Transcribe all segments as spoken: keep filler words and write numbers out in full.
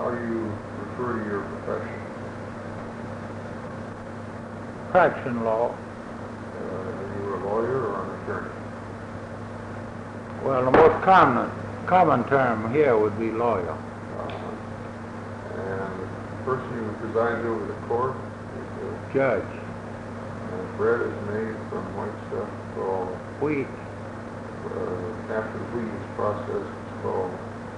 How do you refer to your profession? Practicing law. Uh, are you a lawyer or an attorney? Well, the most common common term here would be lawyer. Uh, and the person who presides over the court is a Judge. And bread is made from white stuff called Wheat. Uh, after the wheat is processed, it's called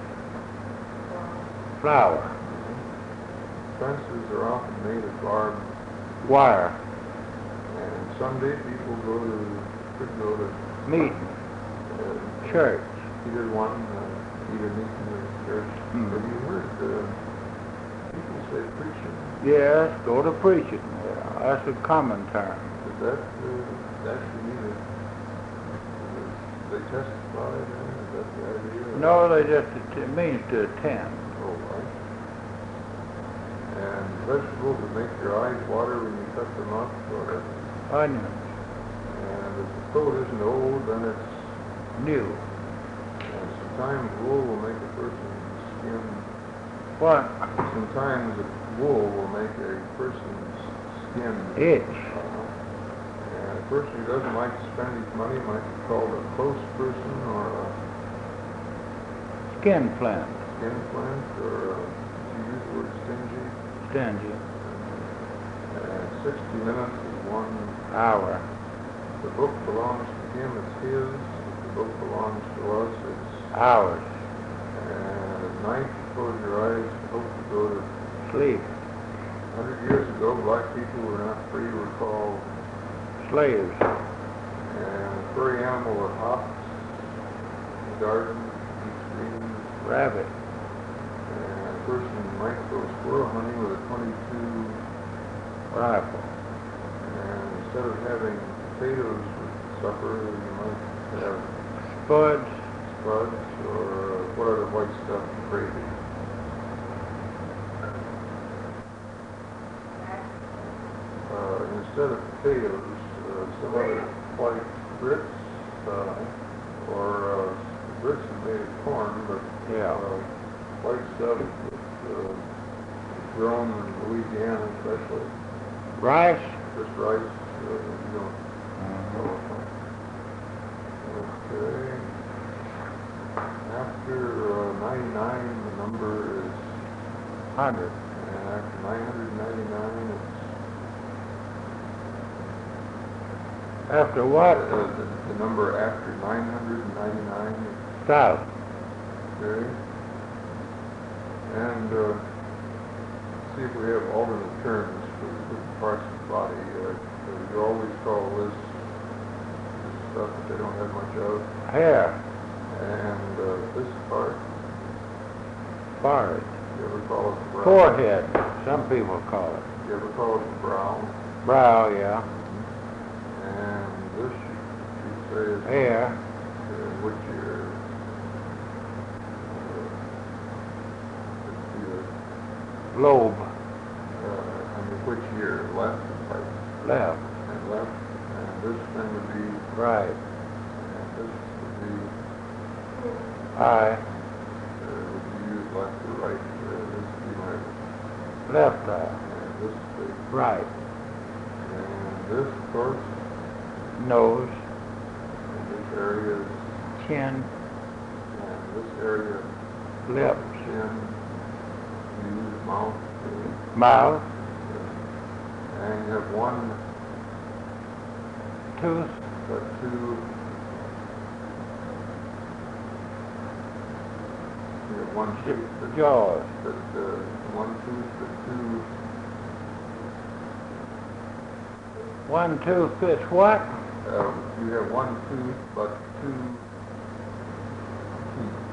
Flour. Fences are often made of barbed Wire. and someday people go to could go to Meeting. uh, Church. either one, uh, either meeting or church. Mm. Have you heard uh, people say preaching? Yes, go to preaching. Yeah, that's a common term. Does that uh, actually mean that uh, they testify? Then? Is that the idea? No, they just it means to attend. Oh, right. And vegetables that make your eyes water when you cut them up, or Onions. and if the coat isn't old, then it's New. and sometimes wool will make a person's skin. What? Sometimes wool will make a person's skin Itch. Uh, and a person who doesn't like to spend his money might be called a close person, or a Skin flint. skin flint, or a, you use the word stingy. Stingy. And sixty minutes is one. Hour. The book belongs to him, it's his. The book belongs to us, it's Hours. and at night you close your eyes and hope to go to Sleep. a hundred years ago black people who were not free were called Slaves. and a furry animal that hops in the garden, eats greens, Rabbit. and a person might go squirrel hunting with a twenty-two Rifle. and instead of having potatoes for supper you might have Spuds. spuds, or uh, what other white stuff, gravy. Uh, instead of potatoes, uh, some other white grits, uh, or uh, grits are made of corn, but Yeah. uh, white stuff that's uh, grown in Louisiana especially, Rice. just rice, uh, you don't know. Okay. After uh, ninety-nine, the number is, Hundred. and after nine hundred ninety-nine, it's, After uh, what? the, the number after nine hundred ninety-nine is, South. okay. And uh, see if we have alternate terms for different parts of the body. Uh, you always call this, this stuff that they don't have much of. Hair. And uh, this part, Forehead. you ever call it the brow? Forehead. Some people call it. You ever call it the brow? Brow, yeah. And this, you say, is Hair. uh, which ear? Uh, let's see, uh, Lobe. uh, I mean, which ear? Left and right? Left. And left. And this then would be, Right. and this would be, Eye. uh, would you use left or right? Uh, this would be my, Left eye. and this would be, Right. and this, of course, Nose. and this area is, Chin. and this area, Lips. chin, use mouth, uh, Mouth. and you have one, Tooth. but two, you have one tooth, but, Jaws. but uh, one tooth, but two, One tooth fits what? uh, you have one tooth, but two